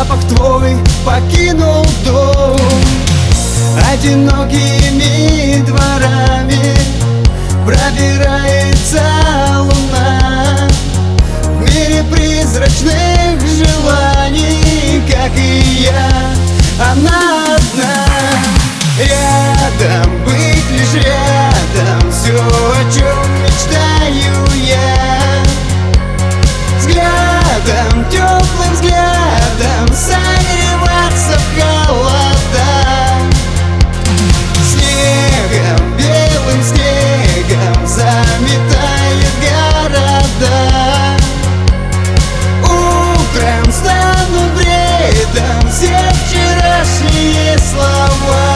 запах твой покинул дом. Одинокими дворами пробирается луна. В мире призрачных желаний, как и я, она одна. Рядом, быть лишь рядом, все, о чем мечтаю я. Взглядом, теплым взглядом согреваться в холода. Снегом, белым снегом заметает города. Утром станут бредом все вчерашние слова.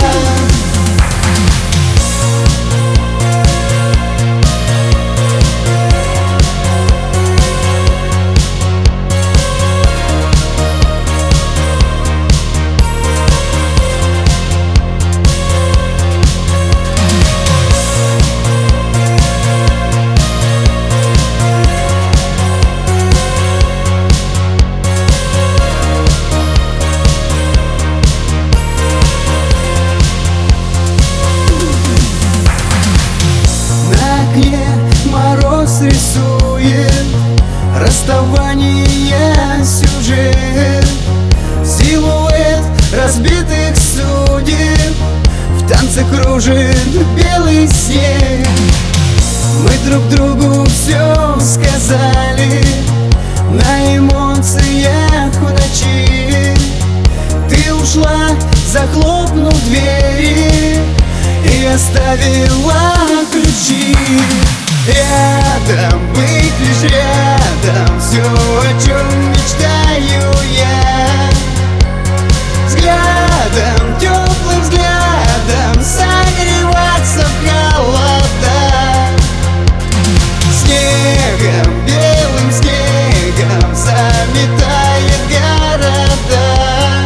Мороз рисует расставание сюжет, силуэт разбитых судеб в танце кружит белый снег. Мы друг другу все сказали на эмоциях в ночи. Ты ушла, захлопнув двери, и оставила ключи. Рядом, быть лишь рядом, все, о чем мечтаю я. Взглядом, теплым взглядом согреваться в холода. Снегом, белым снегом заметает города.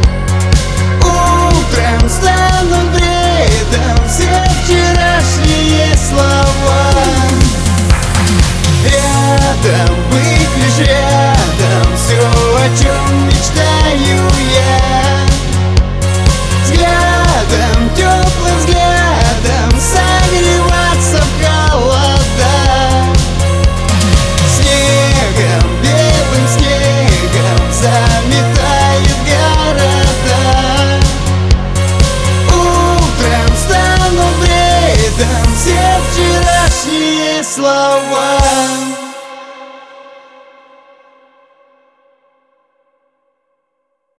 Утром станут бредом все вчерашние слова. Рядом, быть лишь рядом, все, о чем мечтаю я. Взглядом, теплым взглядом согреваться в холода. Снегом, белым снегом заметает города. Утром станут бредом все вчерашние слова.